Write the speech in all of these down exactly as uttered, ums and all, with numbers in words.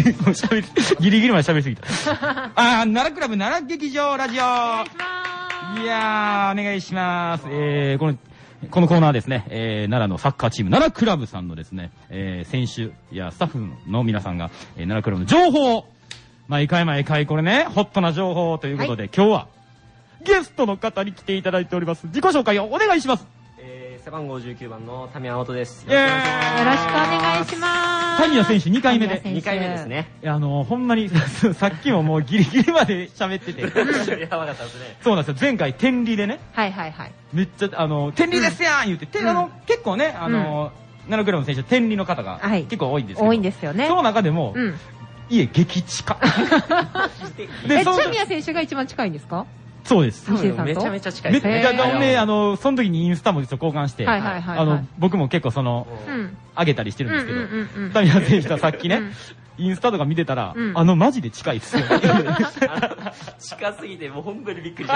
もうしゃべり、ギリギリまで喋りすぎた。あー、奈良クラブ奈良劇場ラジオ。お願いします。いやー、お願いします。えー、この、このコーナーはですね、えー、奈良のサッカーチーム、奈良クラブさんのですね、えー、選手やスタッフの皆さんが、えー、奈良クラブの情報を、毎回毎回これね、ホットな情報ということで、はい、今日は、ゲストの方に来ていただいております。自己紹介をお願いします。 えー、背番号じゅうきゅうばんのタミヤオトです。 よろしくお願いします。 タミヤ選手にかいめで。 にかいめですね。 あの、ほんまに、さっきももうギリギリまで喋ってて。 やばかったですね。 そうなんですよ。前回天理でね。 はいはいはい。 めっちゃ、あの、天理ですやん言って、て、あの、結構ね、あの、奈良クラブの選手、天理の方が結構多いんですけど。 多いんですよね。 その中でも、家激近。 え、タミヤ選手が一番近いんですか？ そうです。 めちゃめちゃ近いですね。 めっちゃ、ね、あの、その時にインスタも実は交換して、 はいはいはい。 あの、僕も結構その、上げたりしてるんですけど、タミヤ選手はさっきね、インスタとか見てたら、あの、マジで近いですよ。 近すぎて、もう本当にびっくりした。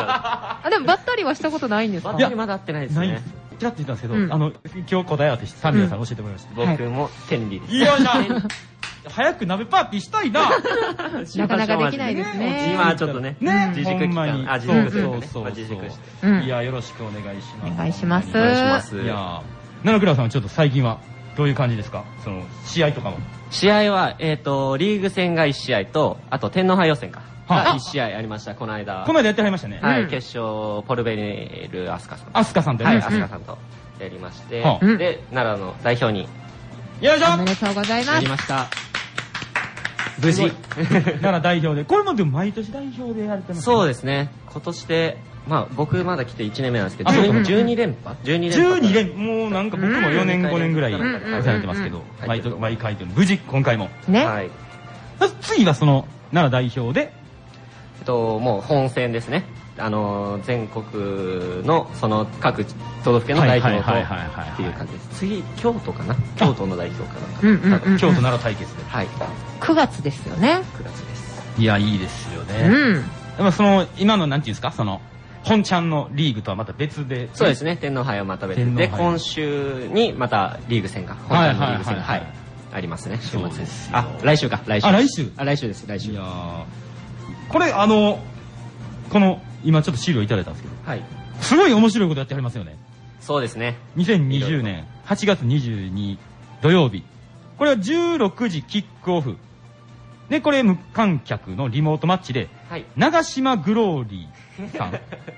あ、でも、ばったりはしたことないんですか？ いや、まだ会ってないですね。 ちらっと言ったんですけど、あの、今日答え合わせして、タミヤさん教えてもらいました。 僕も天理です。 いやいや早く鍋パーティーしたいな。 なかなかできないですね。 今はちょっっとね、自粛期間、あ、自粛するね。自粛して。 いや、よろしくお願いします。 お願いします。 お願いします。 いや、奈良倉さんはちょっと最近はどういう感じですか？その試合とかも。 試合はえっとリーグ戦がいち試合と、あと天皇杯予選か。いち試合ありました。この間。 この間やってはりましたね。 はい、決勝ポルベネールアスカさん。 アスカさんとはい、アスカさんとやりまして、で奈良の代表に。 よいしょ。 おめでとうございます。 やりました。無事奈良代表で、これもでも毎年代表でやれてます。 そうですね。今年で、まあ僕まだ来ていちねんめなんですけど、じゅうに連覇 ?じゅうに 連覇。 じゅうに連、もうなんか僕もよねんごねんぐらいされてますけど、毎回というの無事今回も。 ね。 はい。 次はその奈良代表で、 えっともう本戦ですね。あの全国のその各都道府県の代表とっていう感じです。次京都かな。京都の代表かな。 京都奈良対決で。 はい。 くがつですよね。 くがつです。 いや、いいですよね。うん。でもその今のなんていうんですか、その本ちゃんのリーグとはまた別で。 そうですね。天皇杯はまた別で、今週にまたリーグ戦が本ちゃんのリーグ戦がはいありますね。週末です。あ、来週か。来週。 あ、来週。 あ、来週です。来週。 いや、これあのこの今ちょっと資料いただいたんですけど、はい、すごい面白いことやってありますよね。 そうですね。 にせんにじゅうねんはちがつにじゅうににち土曜日、これはじゅうろくじキックオフで、これ無観客のリモートマッチで、はい、長島グローリーさん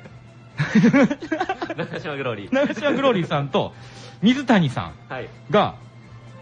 長島グローリー長島グローリーさんと水谷さんが、はい、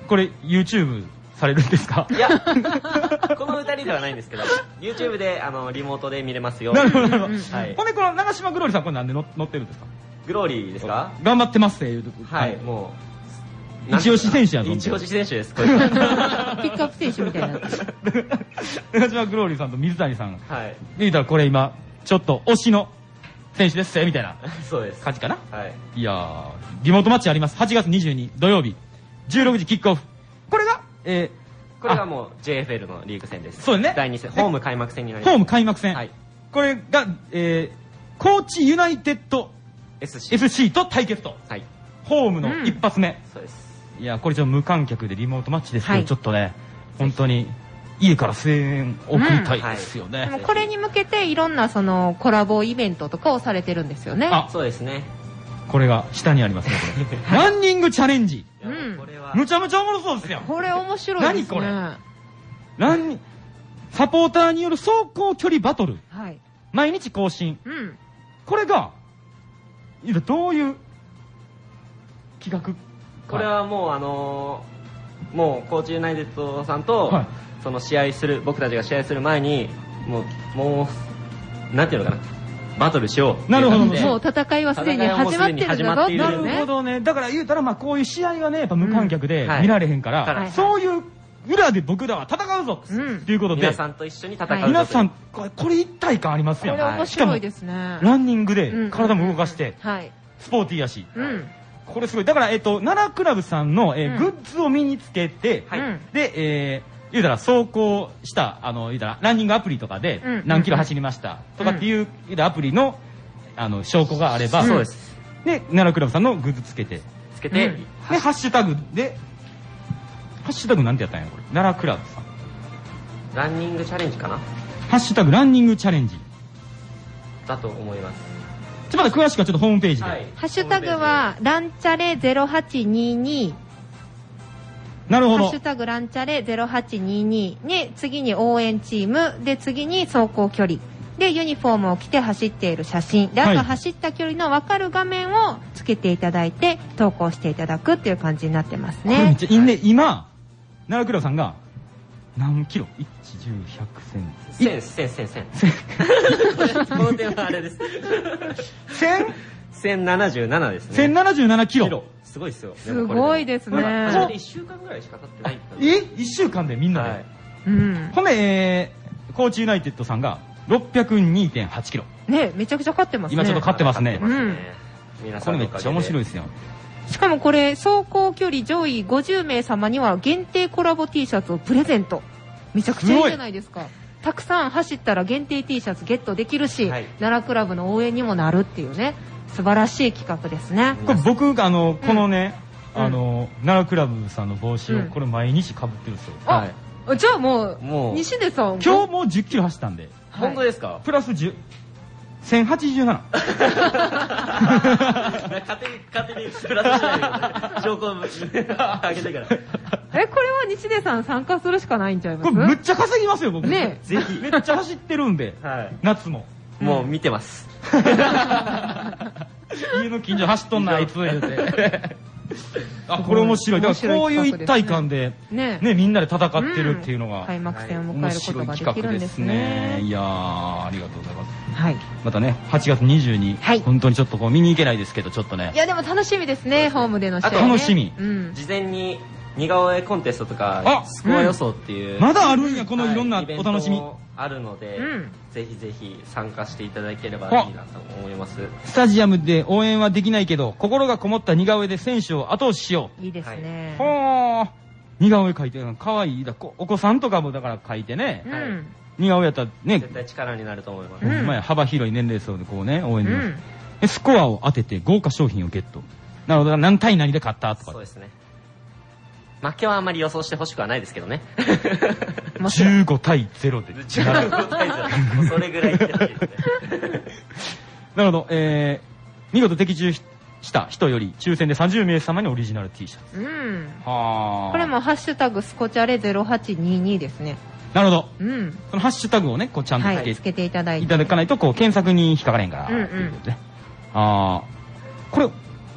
これ YouTubeされるんですか？ いや、このふたりではないんですけど、YouTube であのリモートで見れますよ。 なるほどなるほど。ほんでこの長島グローリーさん、これなんで載ってるんですか？ グローリーですか？ 頑張ってますっていう。 はい、もう一押し選手やぞ。 一押し選手です。ピックアップ選手みたいな。 長島グローリーさんと水谷さん。 はい。 見たらこれ今ちょっと推しの選手ですみたいな。 そうです。 感じかな。 はい。 いやー、リモートマッチあります。はちがつにじゅうににち土曜日じゅうろくじキックオフ。これがえーこれがもう ジェイエフエル のリーグ戦です。 そうね。 だいに戦、ホーム開幕戦になります。 ホーム開幕戦。はい。これが、えー、高知ユナイテッド エスシー と対決と。はい。ホームの一発目。 そうです。 いや、これちょっと無観客でリモートマッチですけど、ちょっとね、本当に家から声援送りたいですよね。 これに向けていろんなそのコラボイベントとかをされてるんですよね。 あ、そうですね。 これが下にありますね、これ。ランニングチャレンジ。 うん。 むちゃむちゃおもろそうですよ。 これ面白いですね。 何これ。ランサポーターによる走行距離バトル、はい、毎日更新、うん、これがどういう企画？ これはもうあのー、もう高知ユナイテッドさんと、はい、その試合する僕たちが試合する前にもうもうなんていうのかな、バトルしよう。 なるほどね。 もう戦いはすでに始まってるんだぞっていうね。 なるほどね。だから言うたらまあこういう試合はねやっぱ無観客で見られへんから、うんはい、そういう裏で僕らは戦うぞということで、 皆さんと一緒に戦うぞ。 皆さんこれこれ一体感ありますよ。 これ面白いですね。 ランニングで体も動かしてスポーティーやし、これすごい。だからえっと奈良クラブさんのグッズを身につけて、でえ言うたら走行したあの言うたらランニングアプリとかで何キロ走りましたとかっていうアプリのあの証拠があれば、 そうです。 で奈良クラブさんのグッズつけてつけて、 でハッシュタグでハッシュタグなんてやったんやこれ。奈良クラブさん。 ランニングチャレンジかな。 ハッシュタグランニングチャレンジだと思います。 ちょっとまだ詳しくはちょっとホームページで、はい、 ハッシュタグはランチャレゼロはちにーにー。 なるほど。 ハッシュタグランチャレゼロはちにーにーに、次に応援チームで、次に走行距離で、ユニフォームを着て走っている写真で、あと走った距離の分かる画面をつけていただいて投稿していただくっていう感じになってますね。 これめっちゃいいね。今奈良倉さんが何キロ ?いち、じゅう、ひゃく、せん。 せん、せん、せん、せん。この点はあれです。 せん ? せんななじゅうななですね。 せんななじゅうななキロ。 すごいですよ。 すごいですね。 始めていっしゅうかんぐらいしか経ってない。 え ?いっしゅうかんでみんなで。はい、 うん。 ほんで、えー、高知ユナイテッドさんがろっぴゃくにてんはちキロ。 ね、めちゃくちゃ勝ってますね。 今ちょっと勝ってますね。 うん。 これめっちゃ面白いですよ。 しかもこれ、走行距離上位ごじゅうめい様には限定コラボ T シャツをプレゼント。めちゃくちゃいいじゃないですか。たくさん走ったら限定 T シャツゲットできるし、はい、奈良クラブの応援にもなるっていうね、素晴らしい企画ですね。 これ僕、あの、このね、うん、あの、奈良クラブさんの帽子を、これ毎日被ってるんですよ。 はい。じゃあもう、もう西出さん。 今日もうじゅっキロ走ったんで。 本当ですか？ プラスじゅう。せんはちじゅうなな。 勝手に、勝手にプラスしないでください。証拠を上げてから。 え、これは西出さん参加するしかないんちゃいます？ これむっちゃ稼ぎますよ、僕。 ねぜひ。めっちゃ走ってるんで。はい。夏も。 もう見てます。 家の近所走っとんな、あいつ言うて。あ、これ面白い。だからこういう一体感で、ね、みんなで戦ってるっていうのが、 開幕戦を迎えることができるんですね。 いやー、ありがとうございます。 はい。 またね、はちがつにじゅうに、本当にちょっとこう見に行けないですけど、ちょっとね。 いや、でも楽しみですね、ホームでの試合。 楽しみ。 事前に似顔絵コンテストとか、スコア予想っていう。 まだあるんや、このいろんなお楽しみ。 あるので、ぜひぜひ参加していただければいいなと思います。 スタジアムで応援はできないけど、心がこもった似顔絵で選手を後押ししよう。いいですね。 ほー。似顔絵描いてるのかわいいだ。お子さんとかもだから描いてね。似顔絵やったらね。 絶対力になると思います。 前幅広い年齢層でこうね、応援で。スコアを当てて豪華商品をゲット。なるほど、何対何で勝ったとか。 そうですね。負けはあんまり予想してほしくはないですけどね。 じゅうごたいゼロで。 じゅうごたいゼロ。それぐらいいってほしいですね。 なるほど、えー、見事的中した人より抽選でさんじゅうめい様にオリジナル T シャツ。 うん。はあ。これもハッシュタグスコチャレゼロはちにーにーですね。 なるほど。 うん。 そのハッシュタグをね、こうちゃんとつけ、つけていただいて。 いただかないと、こう検索に引っかかれんから。うんうん。ああ。これ、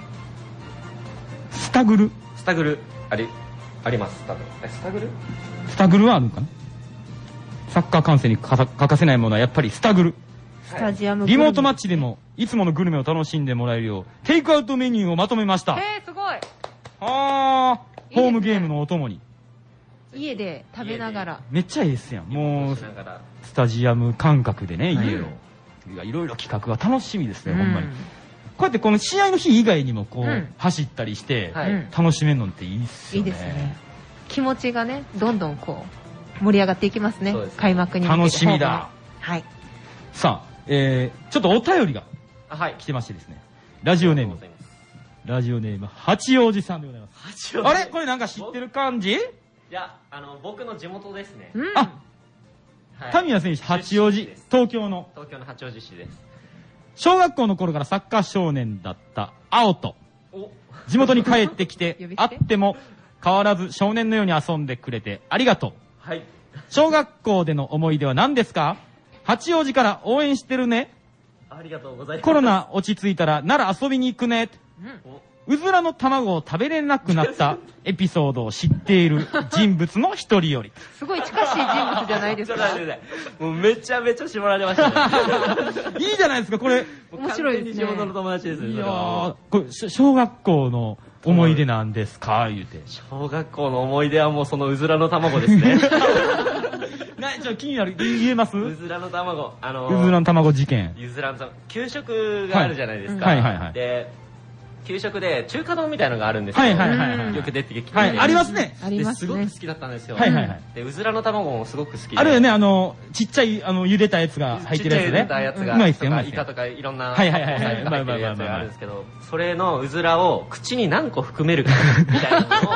スタグルスタグル、あり、あります、多分。スタグルスタグルはあるのかな。サッカー観戦に欠かせないものはやっぱりスタグル。 スタジアムリモートマッチでもいつものグルメを楽しんでもらえるようテイクアウトメニューをまとめました。 えー、すごい。 あー、ホームゲームのお供に家で食べながらめっちゃいいですやん。もうスタジアム感覚でね、家をいろいろ企画が楽しみですね、ほんまに。こうやってこの試合の日以外にもこう走ったりして楽しめるのっていいっすよね。 いいですね。気持ちがね、どんどんこう盛り上がっていきますね。開幕に向けて。 楽しみだ。 はい。 さあ、えー、ちょっとお便りが来てましてですね。ラジオネーム。ラジオネーム、八王子さんでございます。あれこれなんか知ってる感じ？いや、あの、僕の地元ですね。 あ、タミヤ選手、八王子、東京の。 東京の八王子市です。 小学校の頃からサッカー少年だった青と、地元に帰ってきて、会っても変わらず少年のように遊んでくれてありがとう。 はい。 小学校での思い出は何ですか？八王子から応援してるね。 ありがとうございます。 コロナ落ち着いたら奈良遊びに行くね。うずらの卵を食べれなくなったエピソードを知っている人物の一人より。 すごい近しい人物じゃないですか。 もうめちゃめちゃ絞られましたね。 いいじゃないですか、これ。 面白いですね。 地元の友達ですよ。 いやー、これ小学校の思い出なんですか言うて。 小学校の思い出はもうそのうずらの卵ですね。 なちょっと気になる、言えます？ うずらの卵、あのー、うずらの卵事件。 うずらの卵、給食があるじゃないですか。 はいはいはい。 で、給食で中華丼みたいなのがあるんですよ。はいはいはい。よく出てきて。 はい、ありますね。 ありますね。 すごく好きだったんですよ。 はいはいはい。 で、うずらの卵もすごく好きで。 あるよね、あの、ちっちゃい、あの、茹でたやつが入ってるやつね。 茹でたやつが。 うまいっすよ、うまいっすよ。 イカとかいろんな。 はいはいはいはい。 入ってるやつがあるんですけど、それのうずらを口に何個含めるかみたいなのを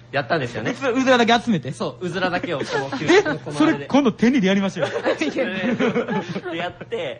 やったんですよね。 うずらだけ集めて。 そう、うずらだけをこう、 えそれ今度手にでやりましょうよ。 でやって、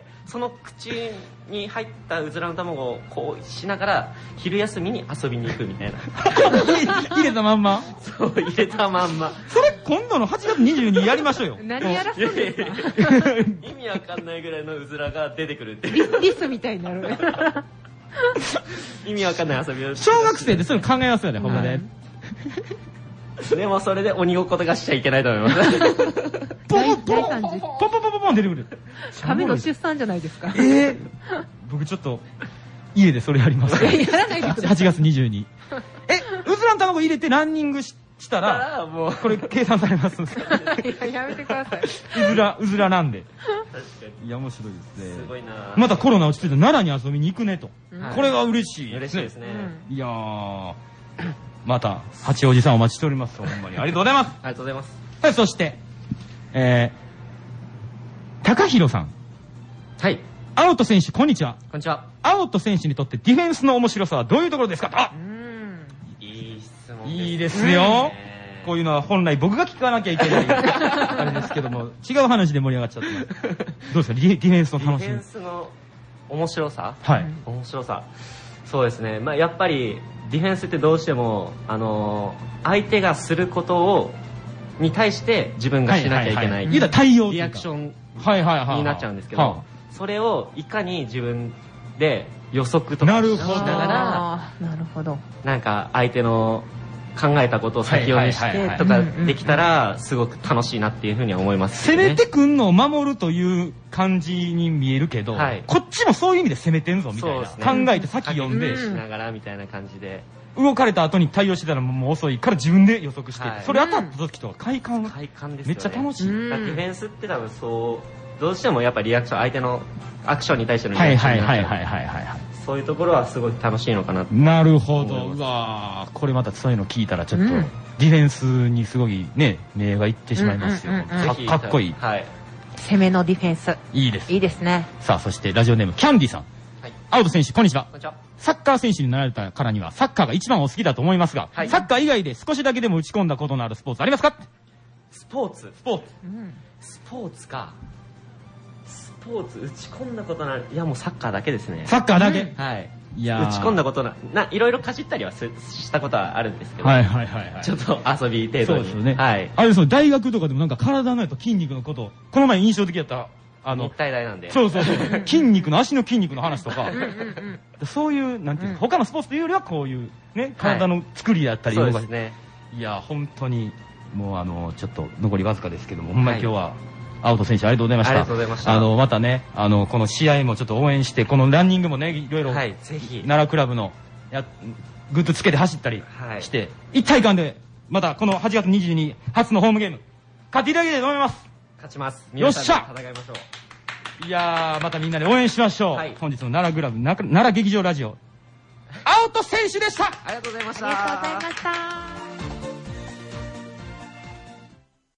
その口に入ったうずらの卵をこうしながら、昼休みに遊びに行くみたいな。 入れたまんまそう、入れたまんま。 それ今度のはちがつにじゅうににちやりましょうよ。 何やらすんですか？ 意味わかんないぐらいのうずらが出てくるってリスリスみたいになる。 意味わかんない遊びを。 小学生でそういうの考えますよね、ほんまね。 でもそれで鬼ごっことかしちゃいけないと思います。 ポンポンポンポンポンポンポン出てくる。 亀の出産じゃないですか。 えー、僕ちょっと家でそれやります。 やらないでください。 はちがつにじゅうににち。え、うずらの卵入れてランニングしたら、 もうこれ計算されますんですか？ いや、やめてください。 うずら、うずらなんで。 確かに。 いや、面白いですね。 すごいな。 またコロナ落ち着いて奈良に遊びに行くねと。 うんこれが嬉しい。 嬉しいですね。 いやー、また、八王子さんお待ちしております。ほんまに。ありがとうございます。 ありがとうございます。 はい、そして、えー、高弘さん。 はい。 アウト選手、こんにちは。 こんにちは。 アウト選手にとってディフェンスの面白さはどういうところですか？あうん。 いい質問ですね。 いいですよ。こういうのは本来僕が聞かなきゃいけないあれですけども、違う話で盛り上がっちゃってます。どうですか、ディフェンスの楽しみ。 ディフェンスの面白さ？ はい。 面白さ。そうですね。まあやっぱりディフェンスってどうしてもあの相手がすることをに対して自分がしなきゃいけない。 言うたら対応リアクションはいはいはいになっちゃうんですけど、それをいかに自分で予測とかしながら、 なるほど。 なんか相手の考えたことを先読みしてとかできたらすごく楽しいなっていうふうには思います、 ね、攻めてくんのを守るという感じに見えるけど、はい、こっちもそういう意味で攻めてんぞみたいな、ね、考えて先読んでしながらみたいな感じで動かれた後に対応してたらもう遅いから自分で予測して、はい、それ当たった時とか快感、 快感ですよね、 めっちゃ楽しい。 ディフェンスって多分そうどうしてもやっぱリアクション相手のアクションに対してのリアクションになっちゃう。そういうところはすごい楽しいのかな。 なるほど。うわこれまたそういうの聞いたらちょっと、うん、ディフェンスにすごいね目がいってしまいますよ。かっこいい。 はい。 攻めのディフェンス。 いいです。 いいですね。 さあそしてラジオネームキャンディさん。はい、アウト選手こんにちは。こんにちは。サッカー選手になられたからにはサッカーが一番お好きだと思いますが、はい、サッカー以外で少しだけでも打ち込んだことのあるスポーツありますか？ スポーツ。 スポーツ。 うん、 スポーツか。スポーツ打ち込んだことのあるいやもうサッカーだけですね。 サッカーだけ。 うん、はい。いや打ち込んだことな、ないろいろかじったりはすしたことはあるんですけど、 はいはいはいはい、 ちょっと遊び程度に。 そうですよね。 はい。 あれその大学とかでもなんか体のやと筋肉のこと、この前印象的だったあの日体大なんで。 そうそうそう。筋肉の足の筋肉の話とか、そういうなんていうか、他のスポーツというよりはこういうね体の作りだったり、 はい、そうですね。 いや本当にもうあのちょっと残りわずかですけども、ほんまに今日は。はいアウト選手ありがとうございました。 ありがとうございました。 あの、またね、あの、この試合もちょっと応援して、このランニングもね、いろいろ、 はい、ぜひ。 奈良クラブの、や、グッズつけて走ったりして、はい、一体感で、またこのはちがつにじゅうににち初のホームゲーム、勝っていただけたいと思います。 勝ちます。 よっしゃ戦いましょう。いやー、またみんなで応援しましょう。はい、本日の奈良クラブ、奈良劇場ラジオ、アウト選手でした。 ありがとうございました。 ありがとうございました。